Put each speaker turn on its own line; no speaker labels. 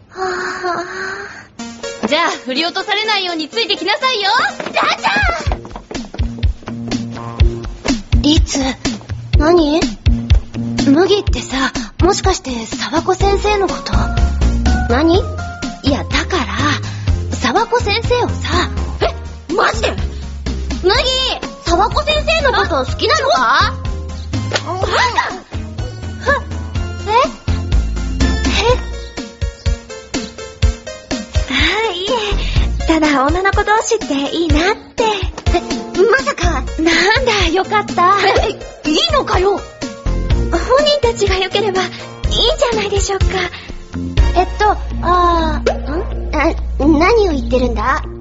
じゃあ振り落とされないようについてきなさいよ。
だリツ、何？麦ってさ、もしかして沢子先生のこと？何？いや、だから沢子先生をさ。
マジで？
麦、沢子先生のこと好きなのか？
いえ、ただ女の子同士っていいなって。
まさか。
なんだ、よかった。
いいのかよ。
本人たちが良ければいいんじゃないでしょうか。
何を言ってるんだ？